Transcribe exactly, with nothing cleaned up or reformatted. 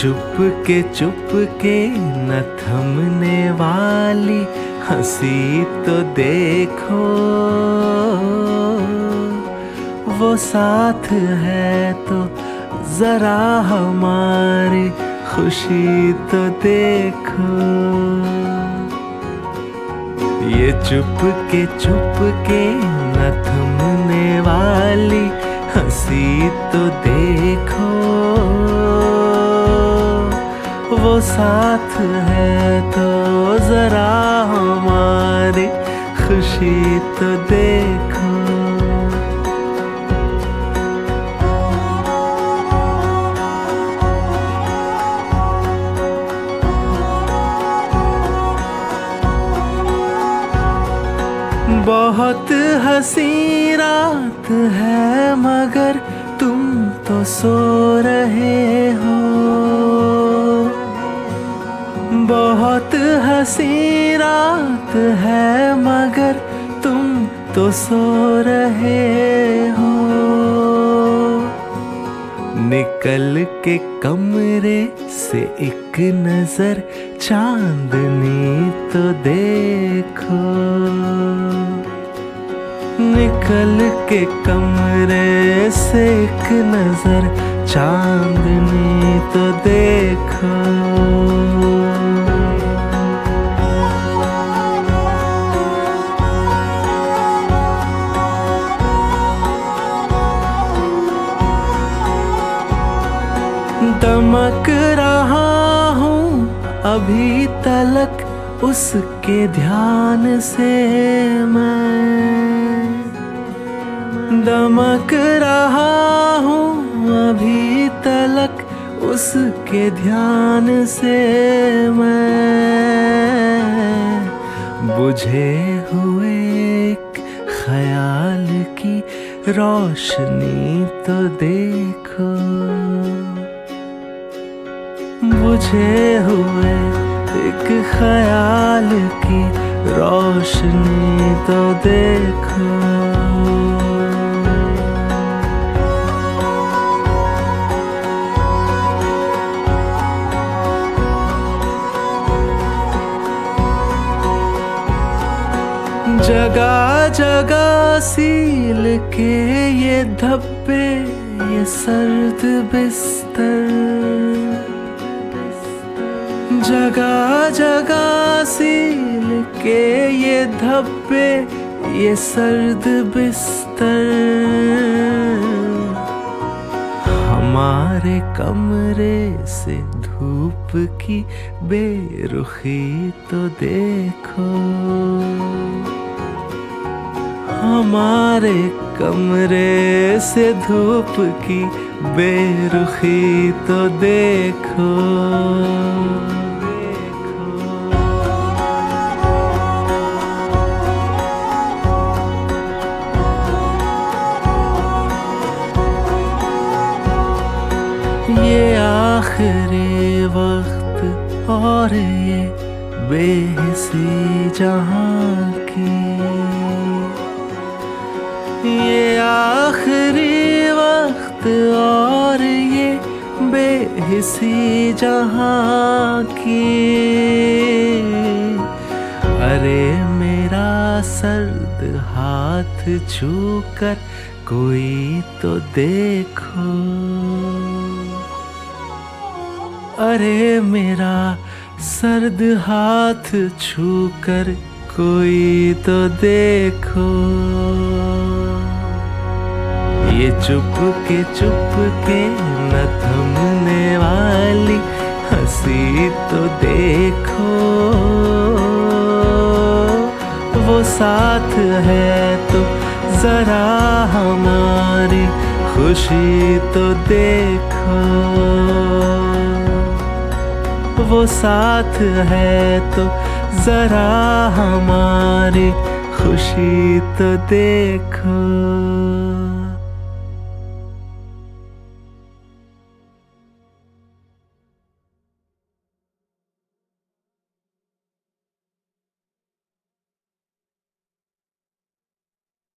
चुप के चुप के न थमने वाली हंसी तो देखो, वो साथ है तो जरा हमारी खुशी तो देखो। ये चुप के चुप के न थमने वाली हंसी तो देखो, वो साथ है तो जरा हमारी खुशी तो देखो। बहुत हंसी रात है मगर तुम तो सो रहे हो। बहुत हंसी रात है मगर तुम तो सो रहे हो। निकल के कमरे से एक नजर चांदनी तो देखो। निकल के कमरे से एक नजर चांदनी तो देखो। दमक रहा हूँ अभी तलक उसके ध्यान से मैं। दमक रहा हूँ अभी तलक उसके ध्यान से मैं। बुझे हुए एक ख्याल की रोशनी तो देखो। बुझे हुए एक ख्याल की रोशनी तो देखो। जगह जगह सील के ये धब्बे, ये सर्द बिस्तर। जगह जगह सील के ये धब्बे, ये सर्द बिस्तर। हमारे कमरे से धूप की बेरुखी तो देखो। हमारे कमरे से धूप की बेरुखी तो देखो। ये आखिरी वक्त और ये बेहिसी जहां की। ये आखिरी वक्त और ये बेहिसी जहां की। अरे मेरा सर्द हाथ छूकर कोई तो देखो। अरे मेरा सर्द हाथ छूकर कोई तो देखो। ये चुप के चुप के न थमने वाली हंसी तो देखो। वो साथ है तो जरा हमारी खुशी तो देखो। वो साथ है तो जरा हमारी खुशी तो देखो।